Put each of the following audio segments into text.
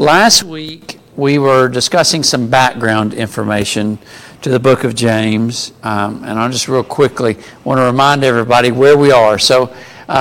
Last week, we were discussing some background information to the book of James, and I'll just real quickly want to remind everybody where we are. So,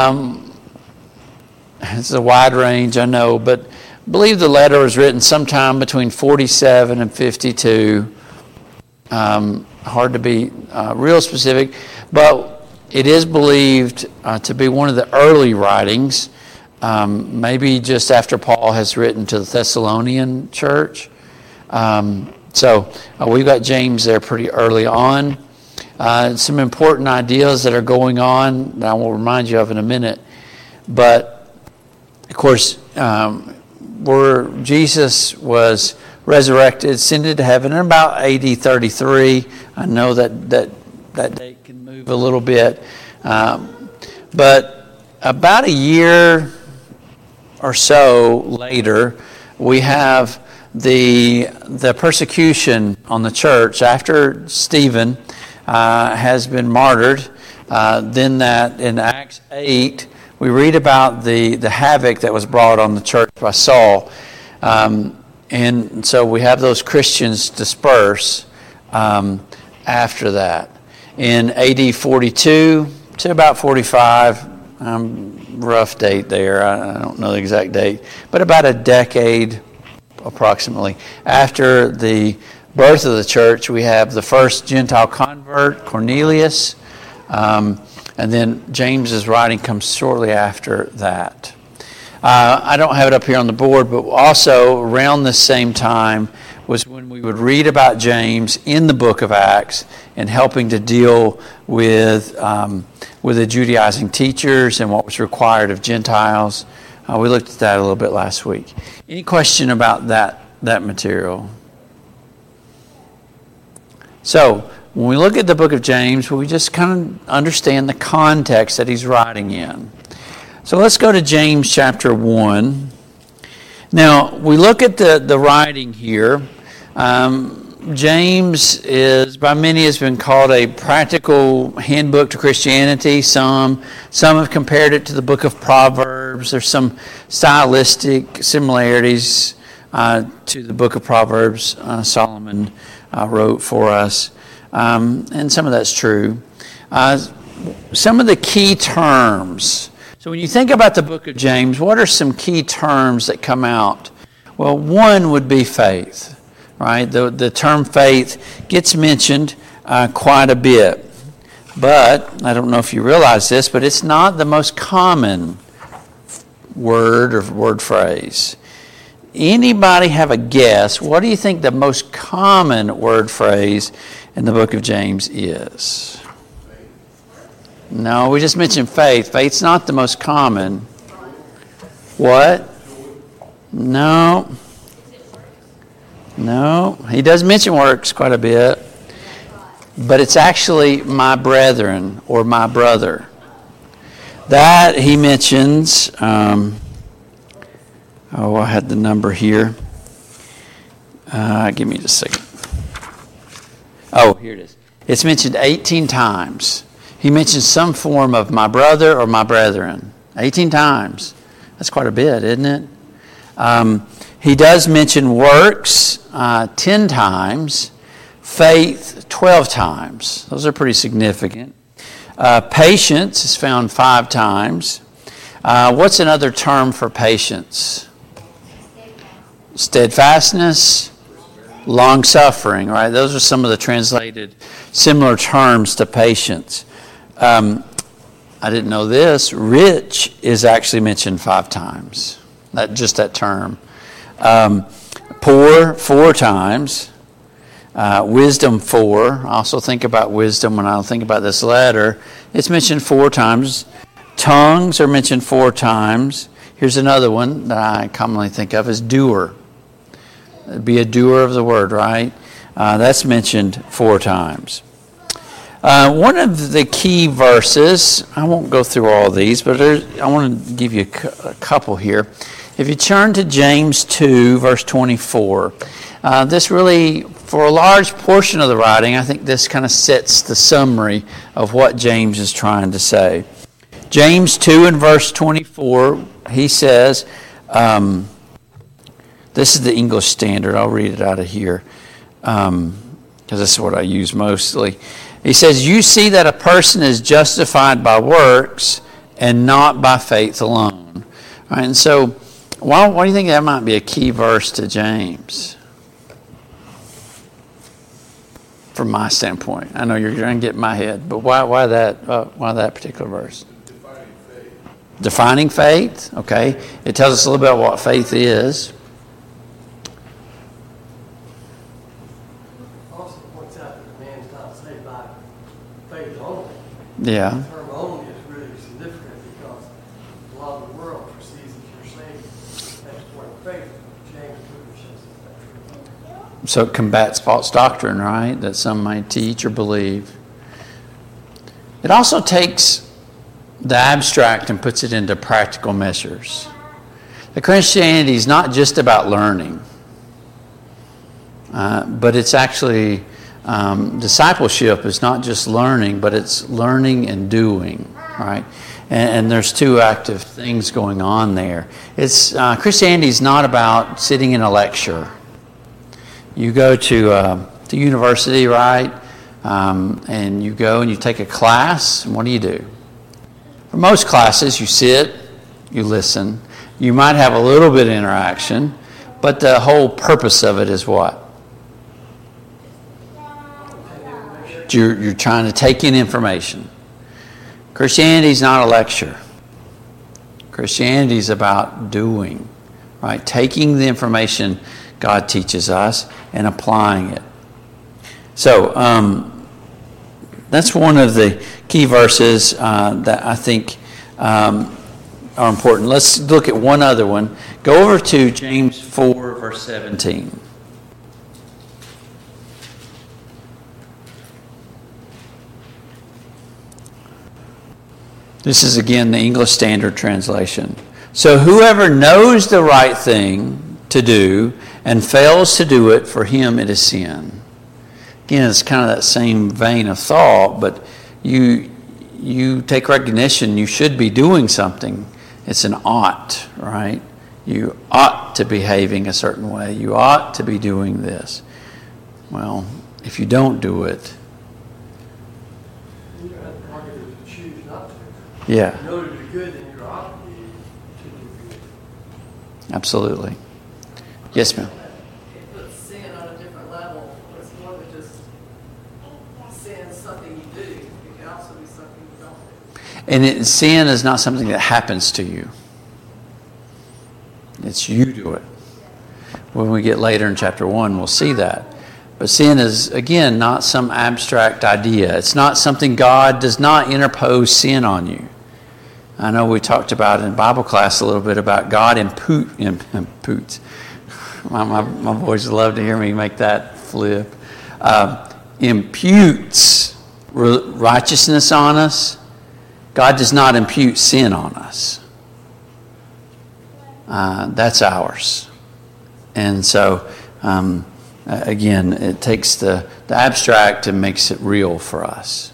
it's a wide range, I know, but I believe the letter was written sometime between 47 and 52. Hard to be real specific, but it is believed to be one of the early writings, maybe just after Paul has written to the Thessalonian church. So we've got James there pretty early on. Some important ideas that are going on that I will remind you of in a minute. But, of course, where Jesus was resurrected, ascended to heaven in about AD 33. I know that date can move a little bit. But about a year or so later, we have the persecution on the church after Stephen has been martyred. Then that in Acts 8, we read about the havoc that was brought on the church by Saul. And so we have those Christians disperse after that. In AD 42 to about 45, rough date there, I don't know the exact date, but about a decade approximately after the birth of the church, we have the first Gentile convert, Cornelius, and then James's writing comes shortly after that. I don't have it up here on the board, but also around the same time was when we would read about James in the book of Acts and helping to deal with the Judaizing teachers and what was required of Gentiles. We looked at that a little bit last week. Any question about that material? So, when we look at the book of James, we just kind of understand the context that he's writing in. So let's go to James chapter 1. Now, we look at the writing here. James is, by many, has been called a practical handbook to Christianity. Some have compared it to the book of Proverbs. There's some stylistic similarities to the book of Proverbs Solomon wrote for us. And some of that's true. Some of the key terms. So when you think about the book of James, what are some key terms that come out? Well, one would be faith, right? The term faith gets mentioned quite a bit. But, I don't know if you realize this, but it's not the most common word or word phrase. Anybody have a guess? What do you think the most common word phrase in the book of James is? No, we just mentioned faith. Faith's not the most common. What? No. He does mention works quite a bit. But it's actually my brethren or my brother. That he mentions, I had the number here. Give me just a second. Oh, here it is. It's mentioned 18 times. He mentions some form of my brother or my brethren. 18 times. That's quite a bit, isn't it? He does mention works 10 times. Faith 12 times. Those are pretty significant. Patience is found 5 times. What's another term for patience? Steadfastness, long-suffering, right? Those are some of the translated similar terms to patience. I didn't know this. Rich is actually mentioned 5 times. That term. Poor 4 times. Wisdom 4. I also think about wisdom when I think about this letter. It's mentioned 4 times. Tongues are mentioned 4 times. Here's another one that I commonly think of as doer. Be a doer of the word, right? That's mentioned 4 times. One of the key verses, I won't go through all these, but I want to give you a couple here. If you turn to James 2, verse 24, this really, for a large portion of the writing, I think this kind of sets the summary of what James is trying to say. James 2 and verse 24, he says, This is the English Standard. I'll read it out of here because this is what I use mostly. He says, you see that a person is justified by works and not by faith alone. All right, and so why do you think that might be a key verse to James? From my standpoint. I know you're going to get in my head, but why that particular verse? Defining faith, okay. It tells us a little bit about what faith is. Also points out that the man's not saved by faith only. Yeah. The term only is really significant because a lot of the world perceives that you're saved at the point of faith. James clearly shows us that true. So it combats false doctrine, right? That some might teach or believe. It also takes the abstract and puts it into practical measures. The Christianity is not just about learning, but it's actually discipleship is not just learning, but it's learning and doing, right? And there's two active things going on there. It's Christianity is not about sitting in a lecture. You go to university, right? And you go and you take a class, and what do? For most classes, you sit, you listen. You might have a little bit of interaction, but the whole purpose of it is what? You're trying to take in information. Christianity is not a lecture. Christianity is about doing, right? Taking the information God teaches us and applying it. So, that's one of the key verses that I think are important. Let's look at one other one. Go over to James 4, verse 17. This is again the English Standard Translation. So whoever knows the right thing to do and fails to do it, for him it is sin. Again, it's kind of that same vein of thought, but you take recognition you should be doing something. It's an ought, right? You ought to be behaving a certain way. You ought to be doing this. Well, if you don't do it, You have the prerogative to choose not to. yeah, In order to do good, then you're obligated to do good. absolutely. Yes, ma'am. It puts sin on a different level. It's more than just sin, something you do. It can also be something you don't do. And sin is not something that happens to you. It's you do it. When we get later in chapter 1, we'll see that. But sin is, again, not some abstract idea. It's not something God does not interpose sin on you. I know we talked about in Bible class a little bit about God imputes. My boys love to hear me make that flip. Imputes righteousness on us. God does not impute sin on us. That's ours. And so, again, it takes the abstract and makes it real for us.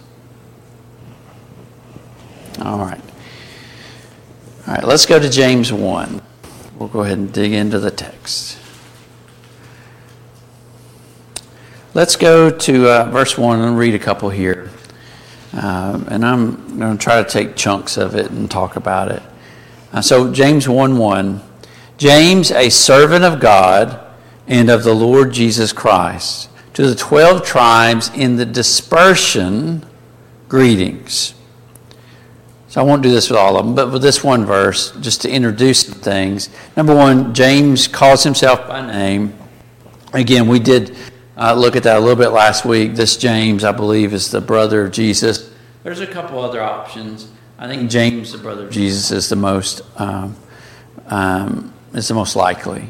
All right. All right, let's go to James 1. We'll go ahead and dig into the text. Let's go to verse 1 and read a couple here. And I'm going to try to take chunks of it and talk about it. So James 1:1, James, a servant of God and of the Lord Jesus Christ, to the 12 tribes in the dispersion, greetings. So I won't do this with all of them, but with this one verse, just to introduce some things. Number one, James calls himself by name. Again, we did look at that a little bit last week. This James, I believe, is the brother of Jesus. There's a couple other options. I think James, the brother of Jesus, is the most likely.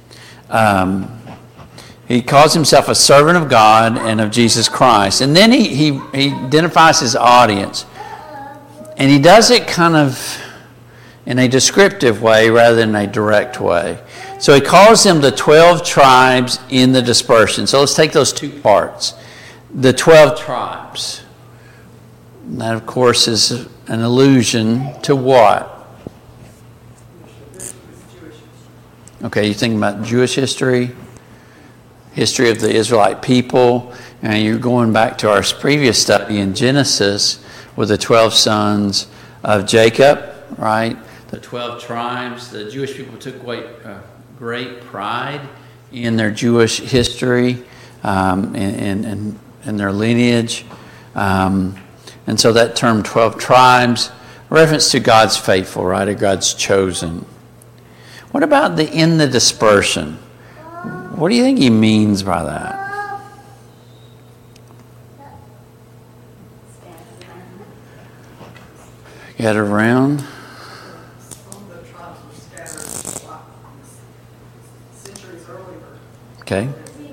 He calls himself a servant of God and of Jesus Christ. And then he identifies his audience. And he does it kind of in a descriptive way rather than a direct way. So he calls them the 12 tribes in the dispersion. So let's take those two parts. The 12 tribes. And that, of course, is an allusion to what? Okay, you think about Jewish history, history of the Israelite people, and you're going back to our previous study in Genesis with the 12 sons of Jacob, right? The 12 tribes. The Jewish people took great pride in their Jewish history, in their lineage. And so that term 12 tribes, reference to God's faithful, right, or God's chosen. What about in the dispersion? What do you think he means by that? Get around. Some of the tribes were scattered centuries earlier. Okay.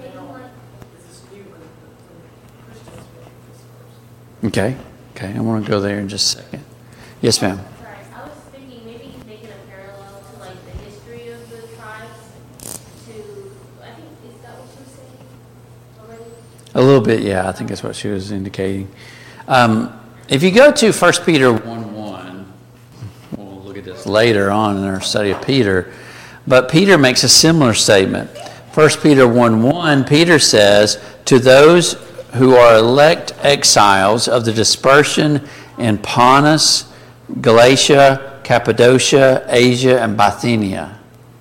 Okay. Okay. I want to go there in just a second. Yes, ma'am. Sorry, I was thinking maybe he's making a parallel to like the history of the tribes. I think is that what you were saying already? A little bit, yeah. I think that's what she was indicating. If you go to 1 Peter 1:1, we'll look at this later on in our study of Peter, but Peter makes a similar statement. 1 Peter 1:1, Peter says, to those who are elect exiles of the dispersion in Pontus, Galatia, Cappadocia, Asia, and Bithynia.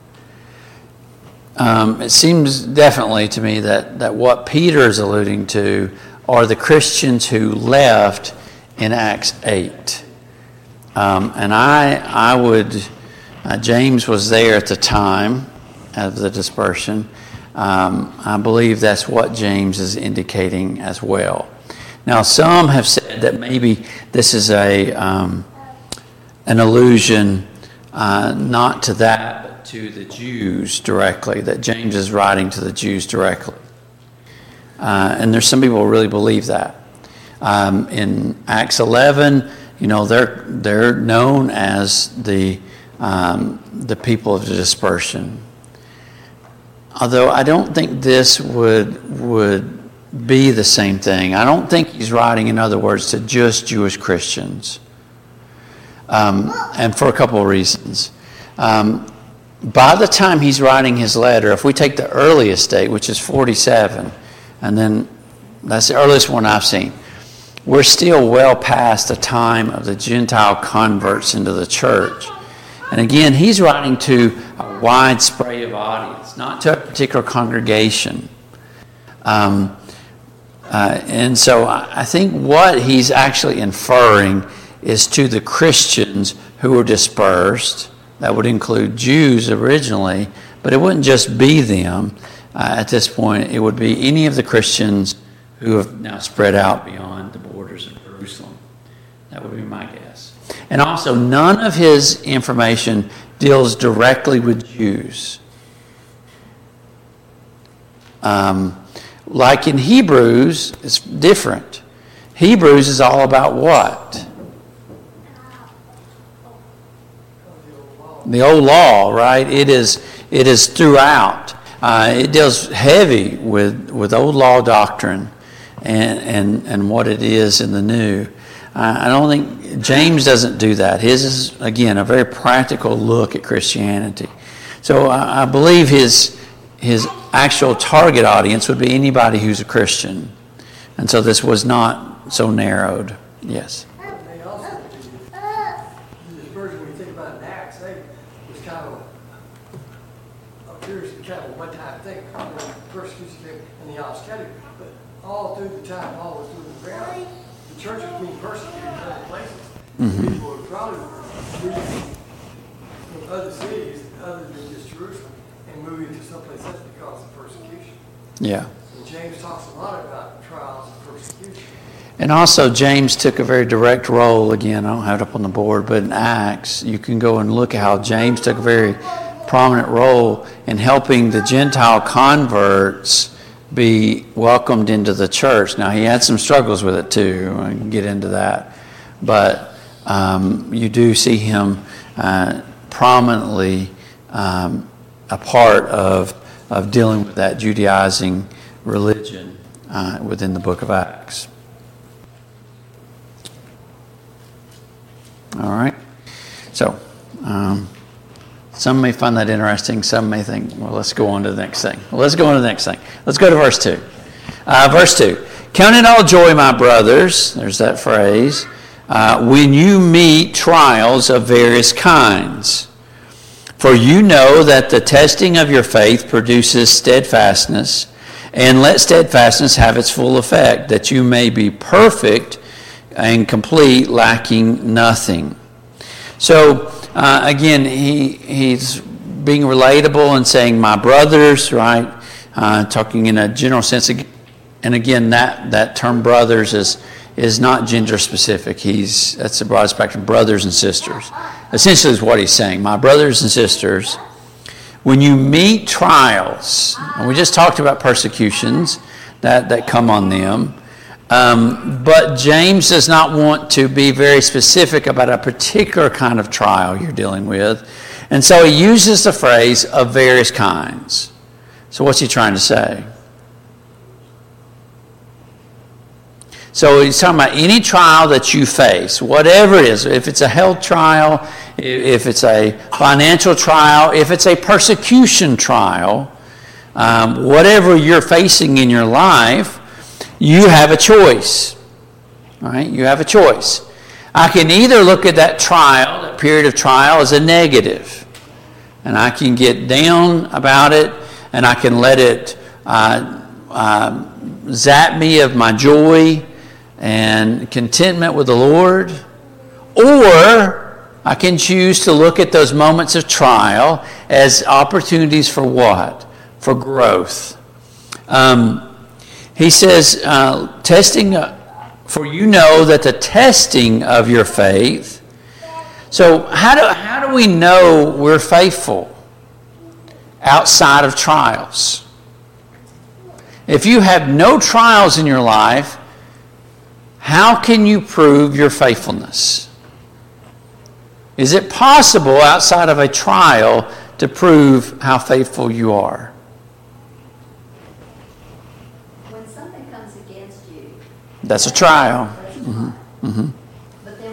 It seems definitely to me that what Peter is alluding to are the Christians who left in Acts 8. And I would, James was there at the time of the dispersion. I believe that's what James is indicating as well. Now, some have said that maybe this is an allusion not to that, but to the Jews directly, that James is writing to the Jews directly. And there's some people who really believe that. In Acts 11, they're known as the people of the dispersion. Although I don't think this would be the same thing. I don't think he's writing, in other words, to just Jewish Christians. And for a couple of reasons. By the time he's writing his letter, if we take the earliest date, which is 47, and then that's the earliest one I've seen, we're still well past the time of the Gentile converts into the church. And again, he's writing to a wide spray of audience, not to a particular congregation. And so I think what he's actually inferring is to the Christians who were dispersed. That would include Jews originally, but it wouldn't just be them. At this point, it would be any of the Christians who have now spread out beyond the borders of Jerusalem. That would be my guess. And also, none of his information deals directly with Jews. Like in Hebrews, it's different. Hebrews is all about what? The old law, right? It is throughout. It deals heavy with old law doctrine and what it is in the new. I don't think James doesn't do that. His is, again, a very practical look at Christianity. So I believe his actual target audience would be anybody who's a Christian. And so this was not so narrowed. Yes. They also, this version, when you think about it in Acts 8, was kind of appears to be kind of a one-time thing. Persecution came in the hostility, but all through the time Paul was doing the ground, the church was being persecuted in other places. Mm-hmm. People were probably moving from other cities other than just Jerusalem and moving to someplace else because of persecution. Yeah. And James talks a lot about trials and persecution. And also, James took a very direct role. Again, I don't have it up on the board, but in Acts, you can go and look at how James took a very prominent role in helping the Gentile converts be welcomed into the church. Now, he had some struggles with it too. I can get into that. But you do see him prominently a part of dealing with that Judaizing religion within the book of Acts. All right. So, Some may find that interesting. Some may think, well, let's go on to the next thing. Let's go to verse 2. Verse 2. Count it all joy, my brothers. There's that phrase. When you meet trials of various kinds. For you know that the testing of your faith produces steadfastness. And let steadfastness have its full effect, that you may be perfect and complete, lacking nothing. So, again, he's being relatable and saying, my brothers, right? Talking in a general sense. And again, that term brothers is not gender specific. That's a broad spectrum, brothers and sisters. Essentially is what he's saying. My brothers and sisters, when you meet trials, and we just talked about persecutions that come on them, but James does not want to be very specific about a particular kind of trial you're dealing with. And so he uses the phrase of various kinds. So what's he trying to say? So he's talking about any trial that you face, whatever it is, if it's a health trial, if it's a financial trial, if it's a persecution trial, whatever you're facing in your life, you have a choice. Right? You have a choice. I can either look at that trial, that period of trial, as a negative, and I can get down about it, and I can let it zap me of my joy and contentment with the Lord, or I can choose to look at those moments of trial as opportunities for what? For growth. He says, testing, for you know that the testing of your faith. So how do we know we're faithful outside of trials? If you have no trials in your life, how can you prove your faithfulness? Is it possible outside of a trial to prove how faithful you are? When something comes against you, that's a trial. Mm-hmm. Mm-hmm. But then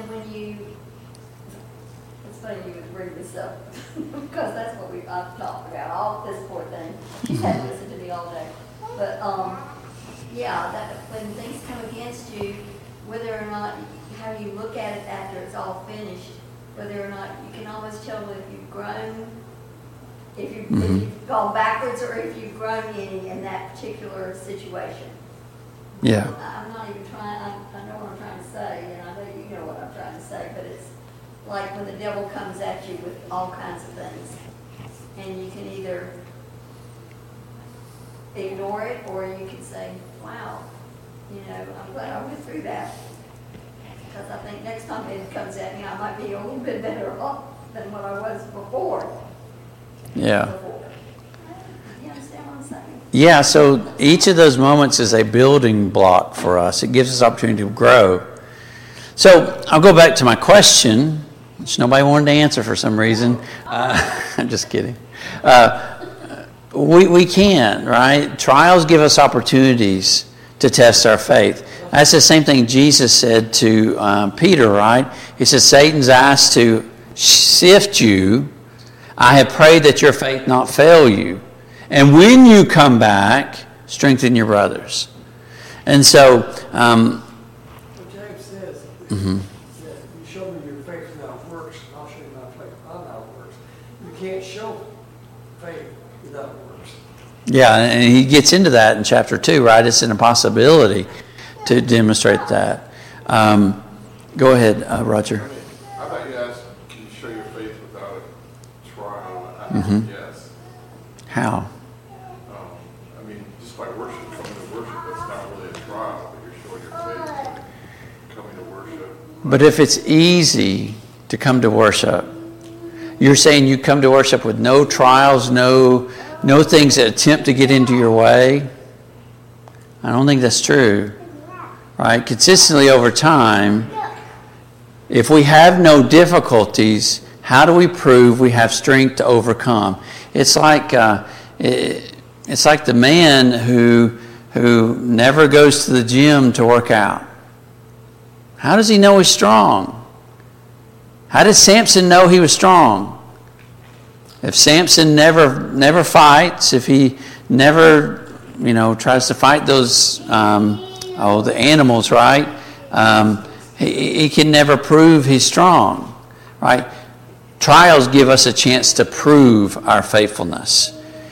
it's funny you would bring this up because that's what I've talked about, all this poor thing. She's had to listen to me all day. But that when things come against you, whether or not, how you look at it after it's all finished, whether or not you can always tell if you've grown, if you've gone backwards, or if you've grown any in that particular situation. Yeah. I'm not even trying, I know what I'm trying to say, and I know you know what I'm trying to say, but it's like when the devil comes at you with all kinds of things, and you can either ignore it, or you can say, wow, I'm glad I went through that. Because I think next time it comes at me, I might be a little bit better off than what I was before. Yeah. You understand what I'm saying? Yeah, so each of those moments is a building block for us. It gives us opportunity to grow. So I'll go back to my question, which nobody wanted to answer for some reason. I'm just kidding. We can, right? Trials give us opportunities to test our faith. That's the same thing Jesus said to Peter, right? He says, Satan's asked to sift you. I have prayed that your faith not fail you. And when you come back, strengthen your brothers. And so... James says, you show me your faith without works, and I'll show you my faith without works. You can't show faith without works. Yeah, and he gets into that in chapter 2, right? It's an impossibility to demonstrate that. Go ahead, Roger. I thought you asked, can you show your faith without a trial? I think yes. How? Just by worship, coming to worship, that's not really a trial, but you're showing your faith by coming to worship. But if it's easy to come to worship, you're saying you come to worship with no trials, no things that attempt to get into your way? I don't think that's true. Right? Consistently over time, if we have no difficulties, how do we prove we have strength to overcome? It's like the man who never goes to the gym to work out. How does he know he's strong? How did Samson know he was strong? If Samson never fights, if he never, tries to fight those, the animals, right? He can never prove he's strong, right? Trials give us a chance to prove our faithfulness.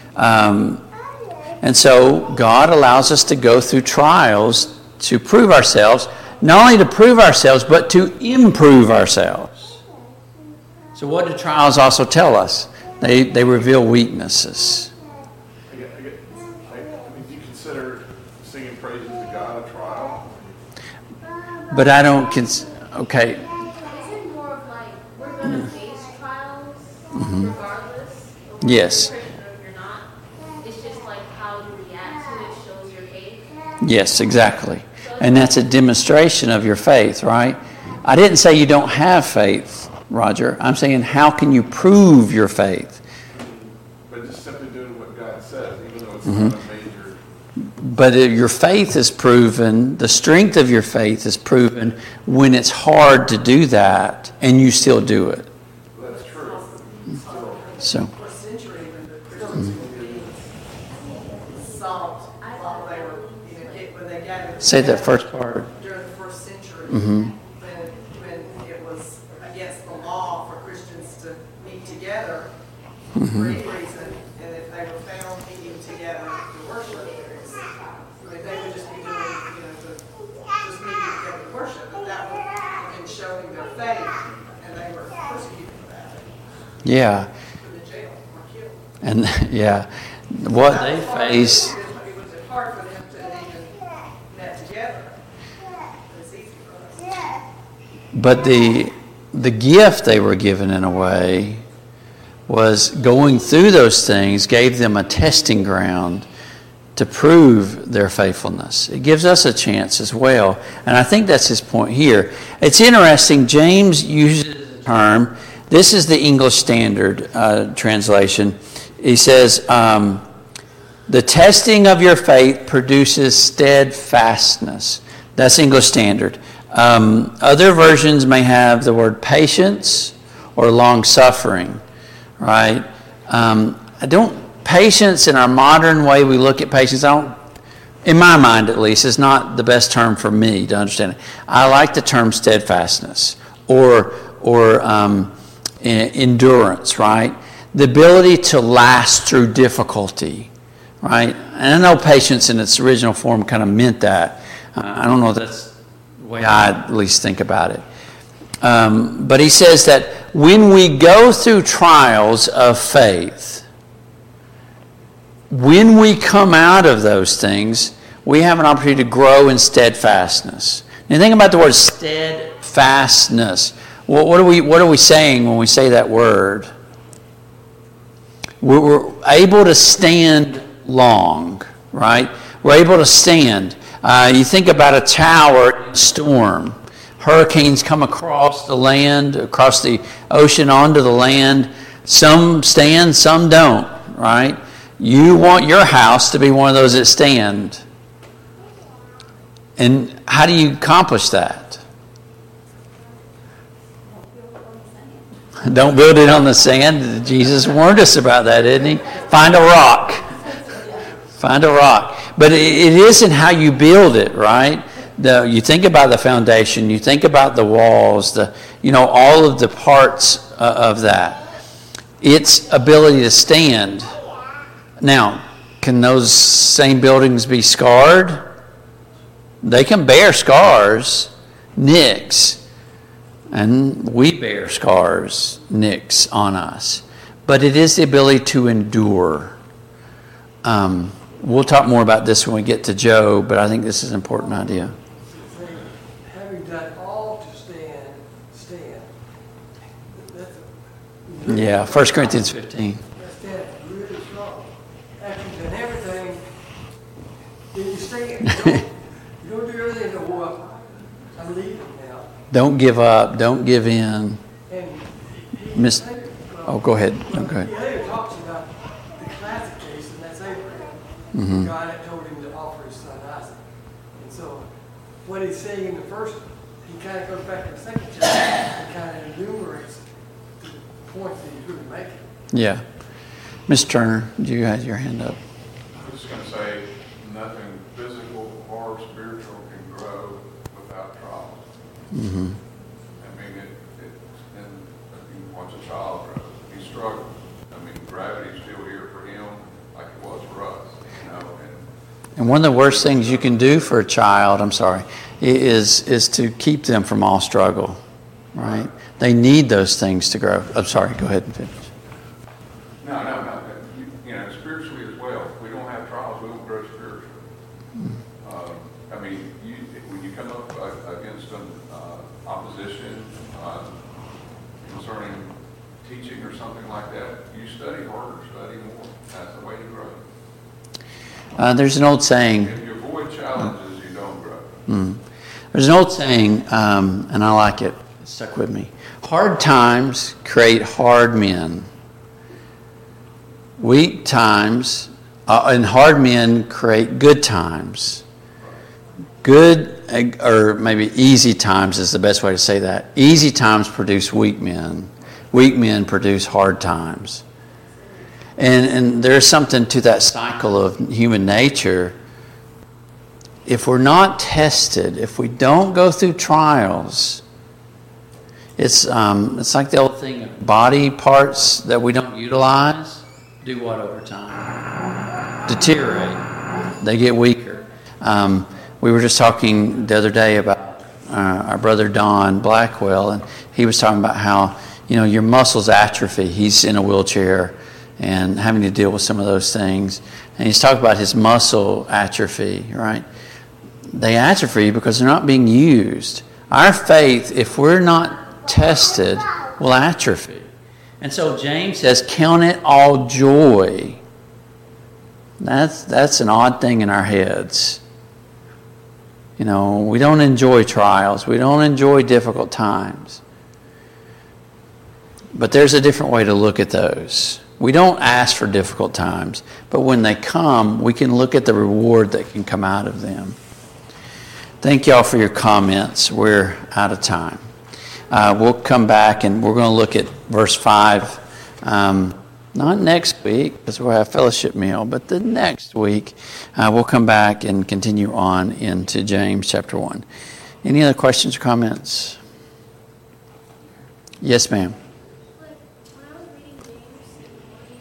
And so God allows us to go through trials to prove ourselves, not only to prove ourselves, but to improve ourselves. So what do trials also tell us? They reveal weaknesses. I mean, do you consider singing praises to God a trial? But I don't okay. Is it more of like we're going to face trials regardless? Of Yes. If you're not, it's just like how you react to it shows your faith. Yes, exactly. And that's a demonstration of your faith, right? I didn't say you don't have faith, Roger. I'm saying how can you prove your faith? But just simply doing what God says, even though it's not a major... But your faith is proven, the strength of your faith is proven when it's hard to do that and you still do it. That's true. So, For a century, when the Christians were being salt while they were, when they gathered say that together first part. during the first century, Mm-hmm. when it was against the law for Christians to meet together Mm-hmm. for any reason, and if they were found meeting together to worship, I mean, they would just be doing, just meeting together to worship, but that would have been showing their faith, and they were persecuted for that, Yeah. put in jail or killed. And yeah, what they face. It was hard for them to even net together. It's easy for us. But the gift they were given in a way was going through those things gave them a testing ground to prove their faithfulness. It gives us a chance as well. And I think that's his point here. It's interesting, James uses the term, this is the English Standard translation. He says, the testing of your faith produces steadfastness. That's English Standard. Other versions may have the word patience or long-suffering, right? Patience in our modern way we look at patience, in my mind at least, is not the best term for me to understand it. I like the term steadfastness or endurance, right? The ability to last through difficulty, right? And I know patience in its original form kind of meant that. I don't know if that's the way I at least think about it. But he says that when we go through trials of faith, when we come out of those things, we have an opportunity to grow in steadfastness. Now think about the word steadfastness. What are we saying when we say that word? We're able to stand long, right? We're able to stand. You think about a tower in a storm. Hurricanes come across the land, across the ocean onto the land. Some stand, some don't, right? You want your house to be one of those that stand. And how do you accomplish that? Don't build it on the sand. Jesus warned us about that, didn't he? Find a rock. Find a rock. But it isn't how you build it, right? You think about the foundation. You think about the walls. All of the parts of that. Its ability to stand. Now, can those same buildings be scarred? They can bear scars, nicks. And we bear scars, nicks on us. But it is the ability to endure. We'll talk more about this when we get to Job, but I think this is an important idea. Having done all to stand. Yeah, 1 Corinthians 15. Stand really strong. After you've done everything, then you stand. You don't do everything to well, I'm leaving now. Don't give up. Don't give in. And Go ahead. No, go ahead. He later talks about the classic case, and that's Abraham. Mm-hmm. God had told him to offer his son Isaac. And so what he's saying in the first, he kind of goes back to the second chapter and kind of enumerates the points that he's really making. Yeah. Ms. Turner, you had your hand up. I was just going to say, nothing physical or spiritual can grow without trials. Mm-hmm. I mean, and you watch a child grow, he struggles. I mean, gravity's still here for him like it was for us, you know. And one of the worst things you can do for a child, is to keep them from all struggle, right? They need those things to grow. I'm sorry, go ahead and finish. No. You know, spiritually as well. If we don't have trials, we won't grow spiritually. I mean, when you come up against an opposition concerning teaching or something like that, you study harder, study more. That's the way to grow. There's an old saying. If you avoid challenges, you don't grow. There's an old saying, and I like it. It stuck with me. Hard times create hard men. Weak times and hard men create good times. Good, or maybe easy times is the best way to say that. Easy times produce weak men. Weak men produce hard times. And there's something to that cycle of human nature. If we're not tested, if we don't go through trials, it's like the old thing, body parts that we don't utilize do what over time? Deteriorate. They get weaker. We were just talking the other day about our brother Don Blackwell, and he was talking about how, your muscles atrophy. He's in a wheelchair and having to deal with some of those things. And he's talking about his muscle atrophy, right? They atrophy because they're not being used. Our faith, if we're not tested, will atrophy. And so James says, count it all joy. That's an odd thing in our heads. We don't enjoy trials. We don't enjoy difficult times. But there's a different way to look at those. We don't ask for difficult times, but when they come, we can look at the reward that can come out of them. Thank y'all for your comments. We're out of time. We'll come back and we're going to look at verse 5. Not next week, because we'll have fellowship meal, but the next week we'll come back and continue on into James chapter 1. Any other questions or comments? Yes, ma'am. When I was reading James in the morning,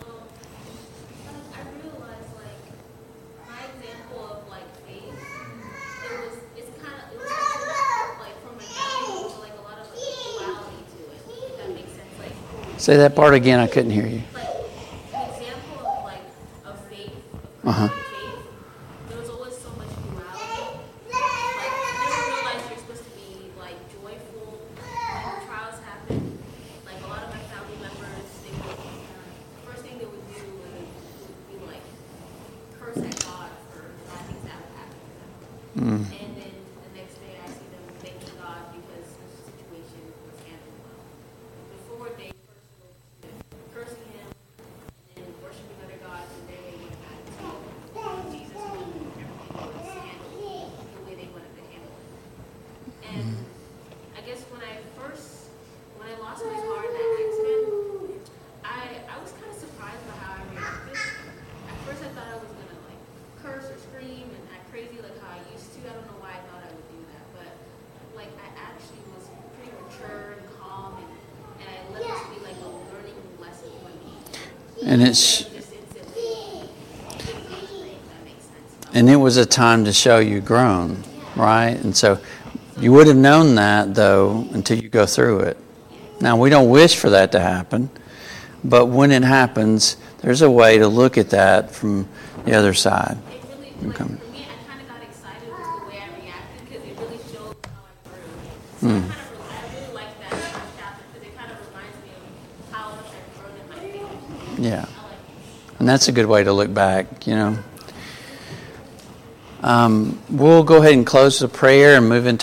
I realized my example of faith, it was from an angle to a lot of duality to it. If that makes sense. Say that part again. I couldn't hear you. An example of faith, Uh-huh. faith, there was always so much duality. I never realized you're supposed to be joyful when trials happen. A lot of my family members, they would the first thing they would do would be curse at God for bad things that would happen to them. And then the next day I see them thanking God because the situation was handled well. Before they first would cursing him and worshiping other gods, and then they went back to Jesus, who everything was handled the way they wanted to handle it. And I guess when I lost my car in that accident, I was kind of surprised by how I reacted. At first I thought I was going to curse or scream and act crazy how I used to. I don't know why I thought I would do that, but I actually was pretty mature and calm, and I let this be a learning lesson for me. And it's Just instantly, if that makes sense. and it was a time to show you grown, right? And so you would have known that though until you go through it. Now we don't wish for that to happen, but when it happens, there's a way to look at that from the other side. It really, for me, I kind of got excited with the way I reacted because it really showed how I grew. So I really like that first chapter because it kind of reminds me of how much I've grown in my faith. Yeah. I like it. And that's a good way to look back, We'll go ahead and close the prayer and move into